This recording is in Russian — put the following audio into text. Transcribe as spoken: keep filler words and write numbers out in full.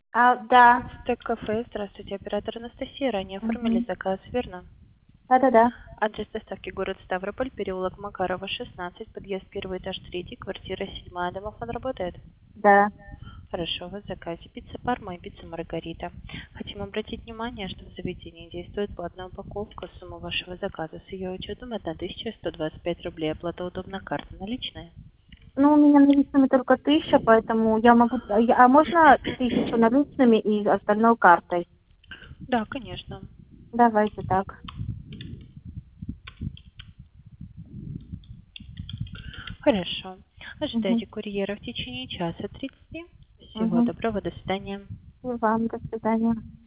А, да. Стек-кафе. Здравствуйте, оператор Анастасия. Ранее оформили Мгм. заказ, верно? Да-да-да. Адрес доставки город Ставрополь, переулок Макарова, шестнадцать, подъезд первый этаж третий, квартира седьмая. Домофон работает? Да. Хорошо, в заказе пицца Парма и пицца Маргарита. Хотим обратить внимание, что в заведении действует платная упаковка. Сумма вашего заказа с ее учетом одна тысяча сто двадцать пять рублей. Оплата удобна, карта наличная. Ну, у меня наличными только тысяча, поэтому я могу... А я- а можно тысячу наличными и остальное картой? Да, конечно. Давайте так. Хорошо. Угу. Ожидайте курьера в течение часа тридцати. Всего Угу. доброго, до свидания. И вам до свидания.